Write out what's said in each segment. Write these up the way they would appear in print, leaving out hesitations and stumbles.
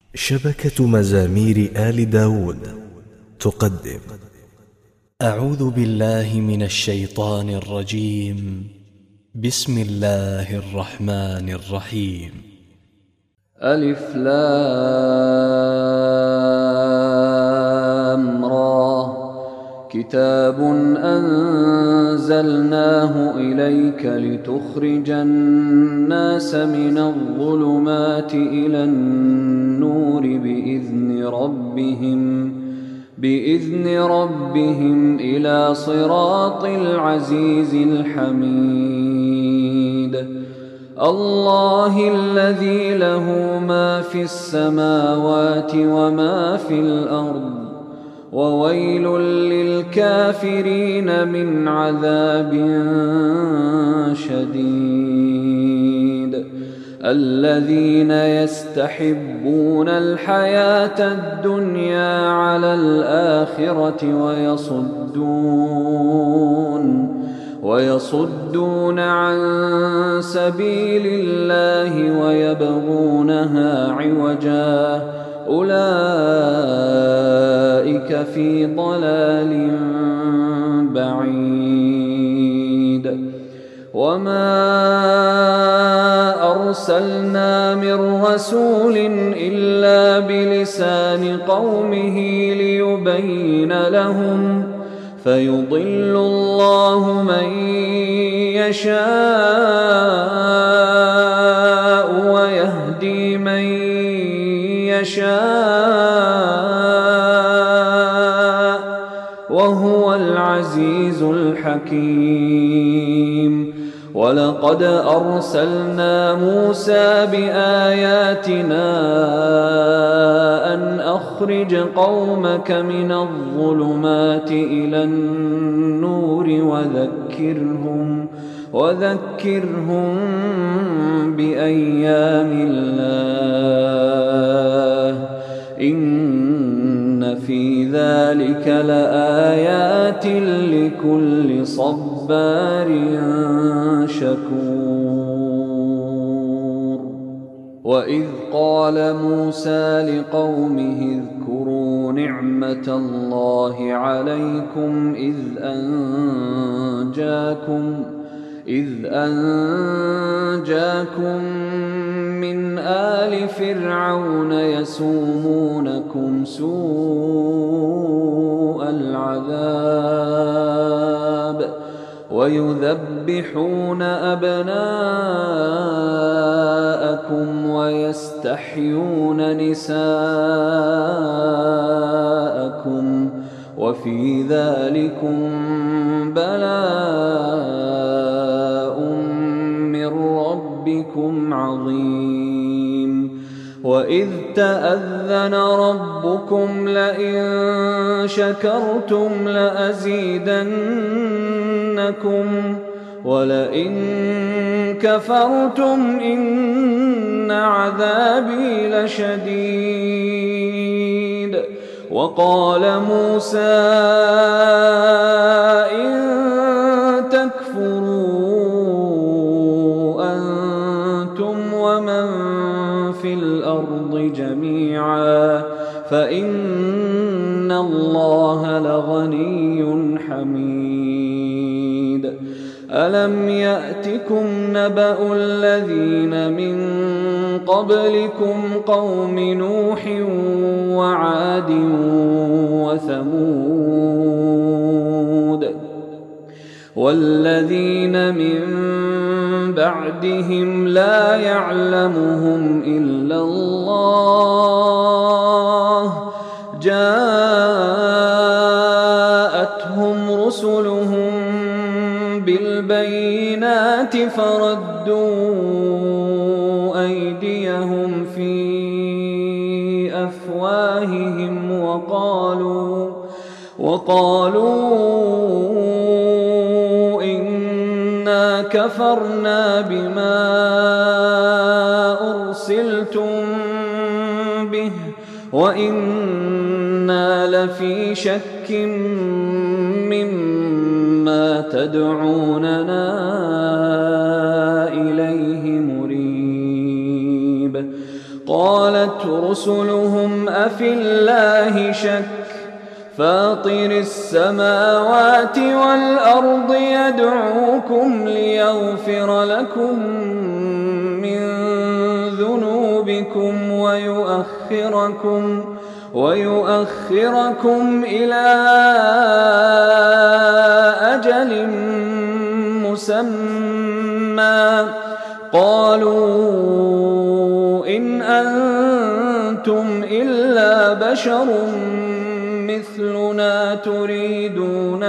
شبكة مزامير آل داود تقدم. أعوذ بالله من الشيطان الرجيم. بسم الله الرحمن الرحيم. ألف لام را كتاب أنزلناه إليك لتخرج الناس من الظلمات إلى النور بإذن ربهم إلى صراط العزيز الحميد. الله الذي له ما في السماوات وما في الأرض وويل للكافرين من عذاب شديد. الذين يستحبون الحياة الدنيا على الآخرة ويصدون عن سبيل الله ويبغونها عوجا أولئك في ضلال بعيد. وما أرسلنا من رسول إلا بلسان قومه ليبين لهم فيضل الله من يشاء ويهدي من يشاء وهو العزيز الحكيم. ولقد أرسلنا موسى بآياتنا أن أخرج قومك من الظلمات إلى النور وذكرهم بأيام الله إن في ذلك لآيات لكل صبار شكور. وإذ قال موسى لقومه اذكروا نعمة الله عليكم إذ أنجاكم من آل فرعون يسومونكم سوء العذاب ويذبحون أبناءكم ويستحيون نساءكم وفي ذلكم بلاء من ربكم عظيم. وإذ تأذن ربكم لئن شكرتم لأزيدنكم ولئن كفرتم إن عذابي لشديد. وقال موسى إن تكفروا أنتم ومن في الأرض جميعا فإن الله لغني حميد. ألم يأتكم نبأ الذين من قبلكم قوم نوح وعاد وثمود والذين من بعدهم لا يعلمهم إلا الله جاءتهم رسلهم بالبينات فردوا أيديهم في أفواههم وقالوا إنا كفرنا بما أرسلتم به وإنا لفي شك مما تدعوننا إليه مريب. قال قالت رسلهم أفي الله شك فاطر السماوات والأرض يدعوكم ليغفر لكم من ذنوبكم ويؤخركم إلى أجل مسمى قالوا إن أنتم إلا بشر مثلنا تريدون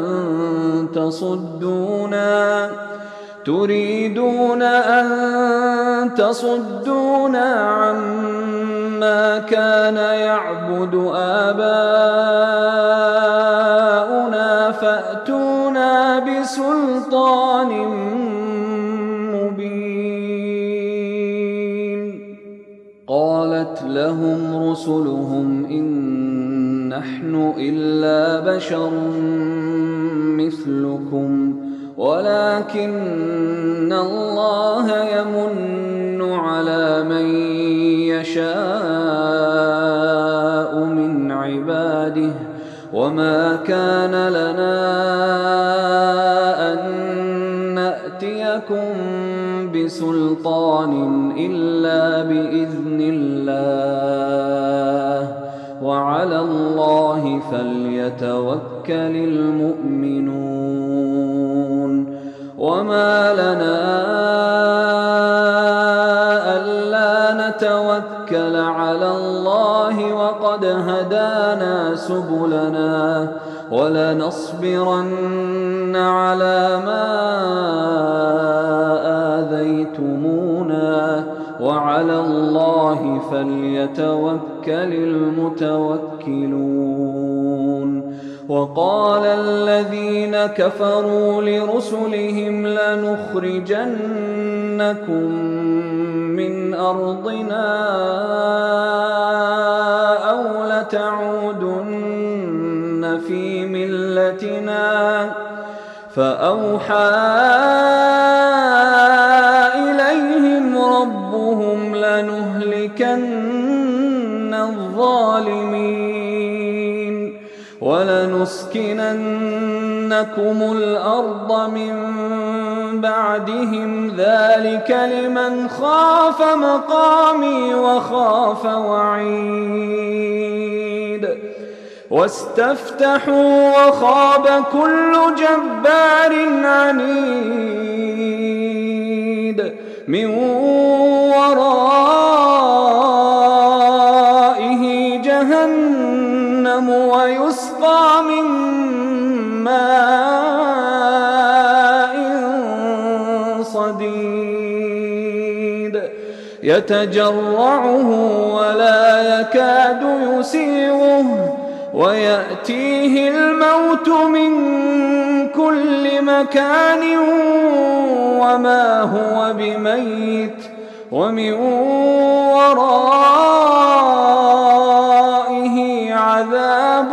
أن تصدونا عما كان يعبد آباؤنا فأتونا بسلطان مبين. قالت لهم رسلهم إن نحن إلا بشر مثلكم ولكن الله يمن على من يشاء من عباده وما كان لنا أن نأتيكم بسلطان إلا بإذن الله وعلى الله فليتوكل المؤمنون. وما لنا ألا نتوكل على الله وقد هدانا سبلنا ولنصبرن على ما آذيتمونا وعلى الله فليتوكل المتوكلون. وقال الذين كفروا لرسلهم لنخرجنكم من أرضنا أو لتعودن في ملتنا فأوحى إليهم ربهم لنهلكن الظالمين ولنسكننكم الأرض من بعدهم ذلك لمن خاف مقامي وخاف وعيد. واستفتحوا وخاب كل جبار عنيد من ورائه جهنم ويسقى من ماء صديد يتجرعه ولا يكاد يسيغه ويأتيه الموت من كل مكان وما هو بميت ومن ورائه عذاب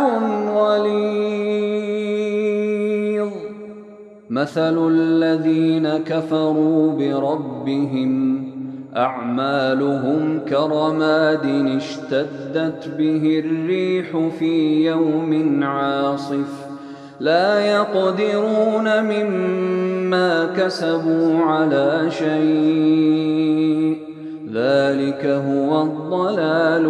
غليظ. مثل الذين كفروا بربهم أعمالهم كرماد اشتدت به الريح في يوم عاصف لا يقدرون مما كسبوا على شيء ذلك هو الضلال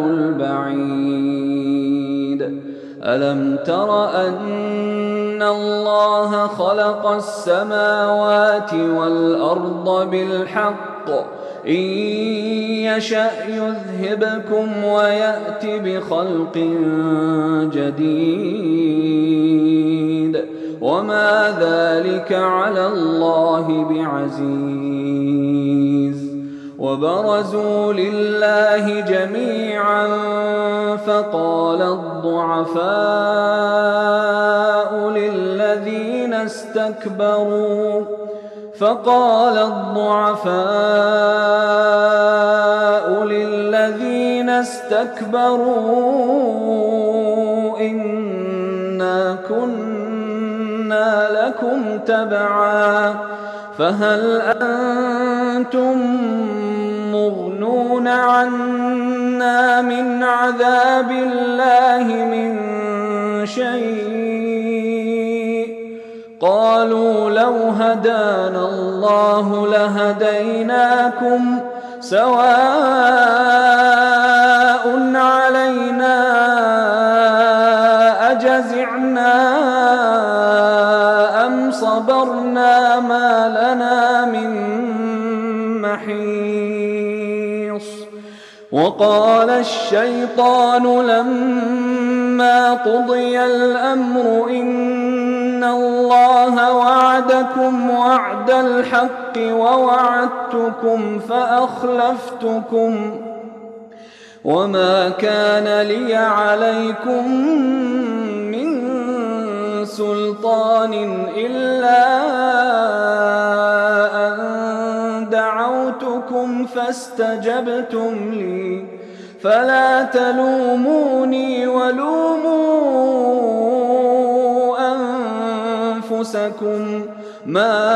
البعيد. ألم تر أن الله خلق السماوات والأرض بالحق إن يشأ يذهبكم ويأت بخلق جديد وما ذلك على الله بعزيز. وبرزوا لله جميعا فقال الضعفاء للذين استكبروا إنا كنا لكم تبعا فهل أنتم مغنون عنا من عذاب الله من شيء قالوا لو هدانا الله لهديناكم سواء علينا أجزعنا أم صبرنا ما لنا من محيص. وقال الشيطان لما قضي الأمر إن الله وعدكم وعد الحق ووعدتكم فأخلفتكم وما كان لي عليكم من سلطان إلا أن دعوتكم فاستجبتم لي فلا تلوموني ولوموا أنفسكم ما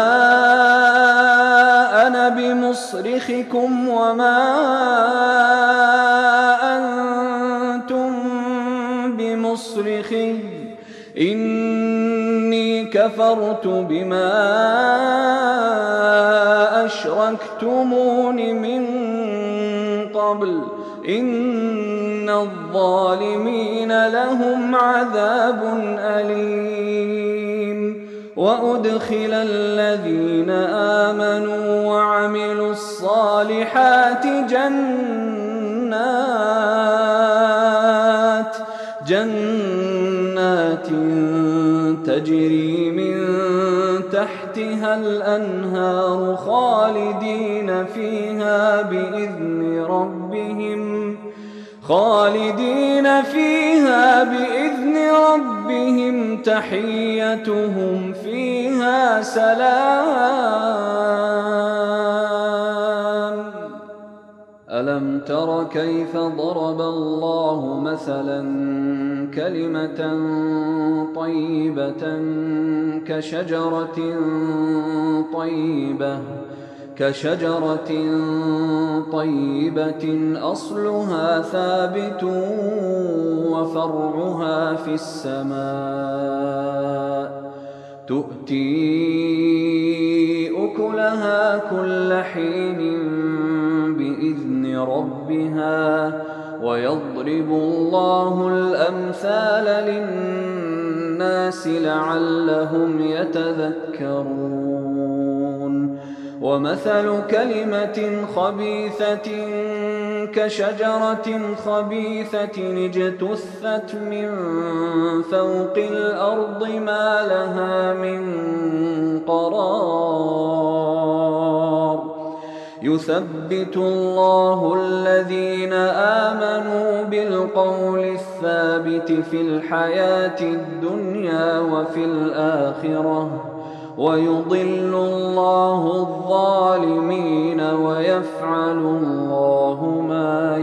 أنا بمصرخكم وما أنتم بمصرخي إني كفرت بما أشركتمون من قبل إن الظالمين لهم عذاب أليم. وأدخل الذين آمنوا وعملوا الصالحات جنات تجري من تحتها الأنهار خالدين فيها بإذن ربهم تحيتهم فيها سلام. ألم تر كيف ضرب الله مثلا كلمة طيبة كشجرة طيبة أصلها ثابت وفرعها في السماء تؤتي أكلها كل حين بإذن ربها ويضرب الله الأمثال للناس لعلهم يتذكرون. ومثل كلمة خبيثة كشجرة خبيثة اجتثت من فوق الأرض ما لها من قرار. يثبت الله الذين آمنوا بالقول الثابت في الحياة الدنيا وفي الآخرة ويضل الله الظالمين ويفعل الله ما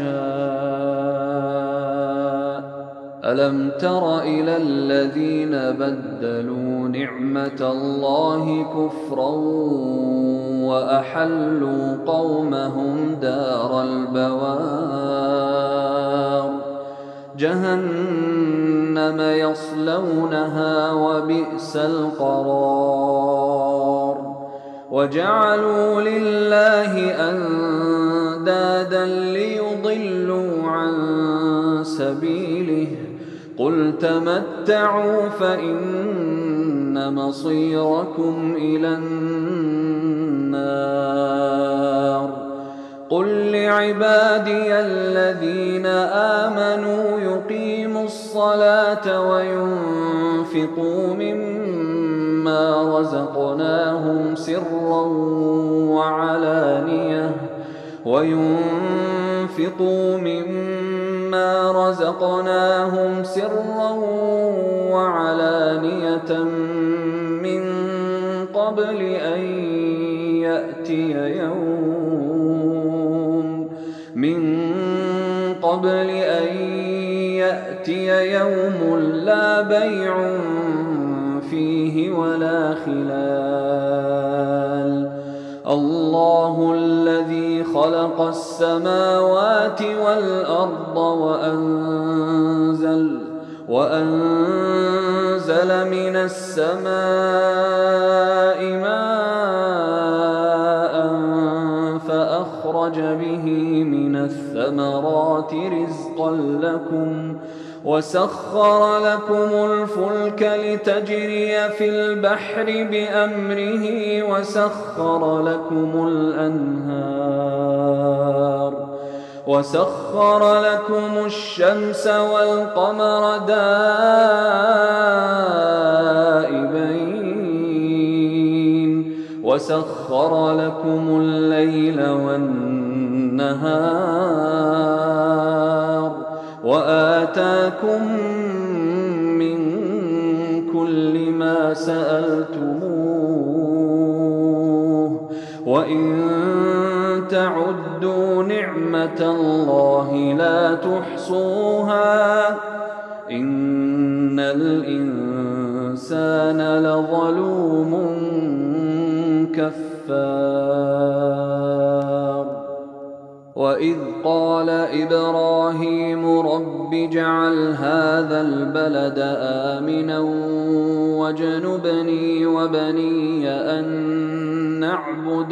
يشاء. ألم تر إلى الذين بدلوا نعمة الله كفرا وأحلوا قومهم دار البوار جهنم يصلونها وبئس القرار. وجعلوا لله أندادا ليضلوا عن سبيله قل تمتعوا فإن مصيركم إلى النار. قل لعبادي الذين آمنوا يقيموا الصلاة وينفقوا مما رزقناهم سرا وعلانية من قبل أن يأتي يوم لا بيع فيه ولا خلال. الله الذي خلق السماوات والأرض وأنزل من السماء ماء فأخرج به من الثمرات رزقا لكم وسخر لكم الفلك لتجري في البحر بأمره وسخر لكم الشمس والقمر دائبين وسخر لكم الليل والنهار وآتاكم من كل ما سألتموه وإن تعدوا نعمة الله لا تحصوها إن الإنسان لظلوم كفار وإذ قال إبراهيم رب اجعل هذا البلد آمنا واجنبني وبني أن نعبد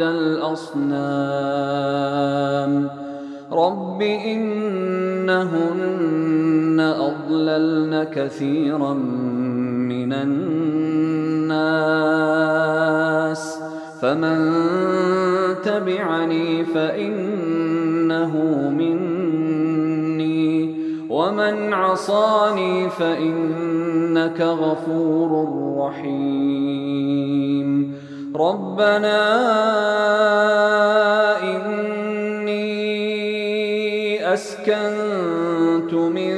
الأصنام رب إنهن أضللن كثيرا من الناس فمن تبعني فإنه مني ومن عصاني فإنك غفور رحيم ربنا إني أسكنت من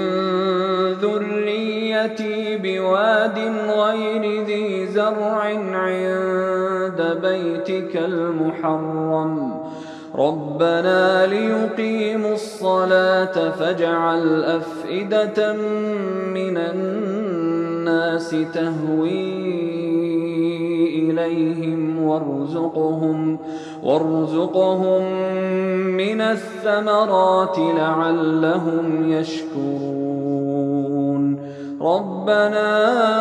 ذريتي بواد غير ذي زرع عند بيتك المحرم ربنا ليقيموا الصلاة فاجعل أفئدة من الناس تهوي إليهم وارزقهم من الثمرات لعلهم يشكرون ربنا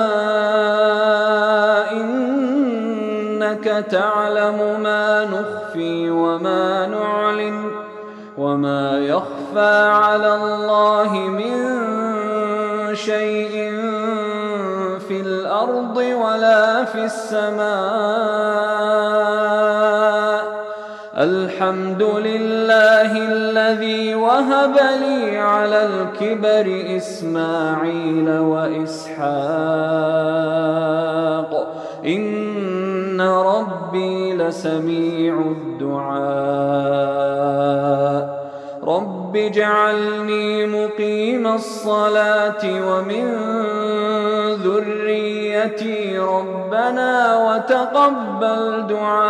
إنك تعلم ما نخفي وما نعلن وما يخفى على الله من شيء في الأرض ولا في السماء الحمد لله الذي وهب لي على الكبر إسماعيل وإسحاق إن ربي لسميع الدعاء رب اجعلني مقيم الصلاة ومن ذريتي ربنا وتقبل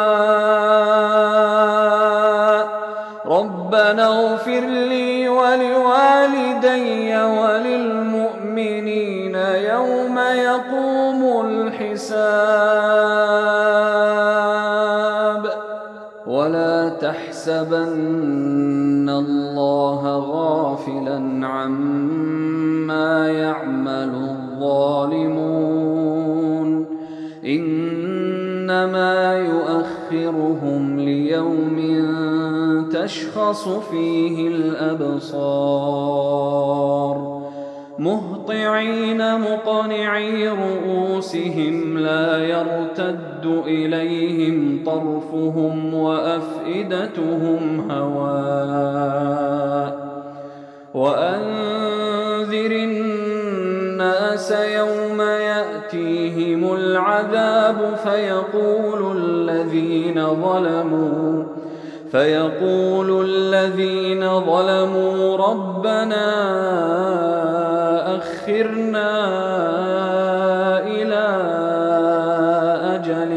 دعاء ربنا اغفر لي ولوالدي وللمؤمنين يوم يقوم الحساب ولا تحسبن الله غافلا عما يعمل الظالمون إنما يؤخرهم ليوم تشخص فيه الأبصار مهطعين مقنعي رؤوسهم لا يرتد إليهم طرفهم وأفئدتهم هواء وأنذر الناس يوم يأتيهم العذاب فيقول الذين ظلموا ربنا أخرنا إلى أجل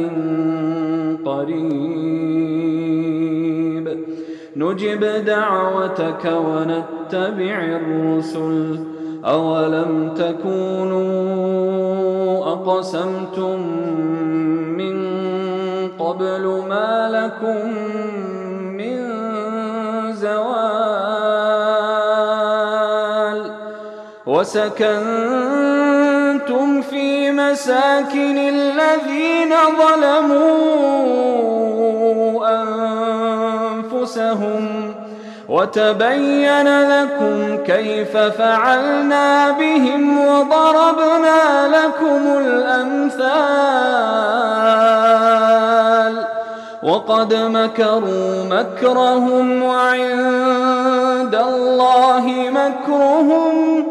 قريب نجب دعوتك ونتبع الرسل أولم تكونوا أقسمتم من قبل قبل ما لكم من زوال وسكنتم في مساكن الذين ظلموا أنفسهم وتبين لكم كيف فعلنا بهم وضربنا لكم الأمثال وقد مكروا مكرهم وعند الله مكرهم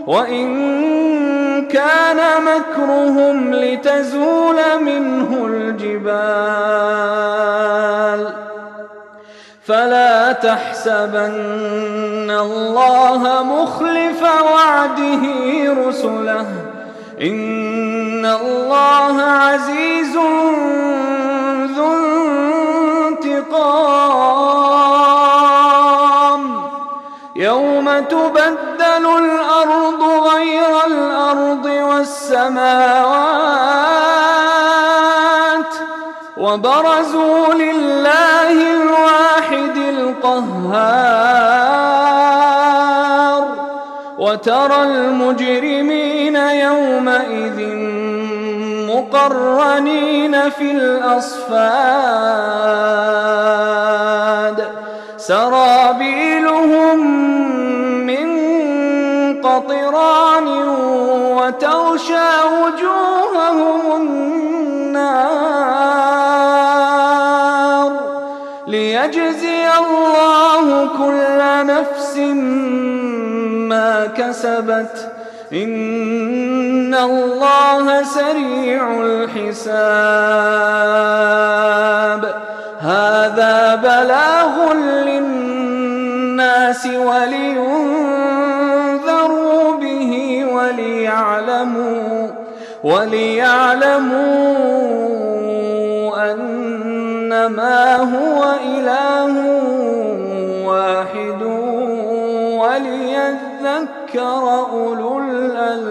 وإن كان مكرهم لتزول منه الجبال فلا تحسبن الله مخلف وعده رسله إن الله عزيز ذو انتقام يوم تبدل الأرض غير الأرض والسماوات وبرزوا لله الواحد القهار وترى المجرمين يومئذ مقرنين في الأصفاد سرابيلهم من قطران وتغشى وجوههم النار ليجزي الله كل نفس ما كسبت إن الله سريع الحساب هذا بلاغ للناس ولينذروا به وليعلموا أنما هو إله واحد وليذكر أولو الألباب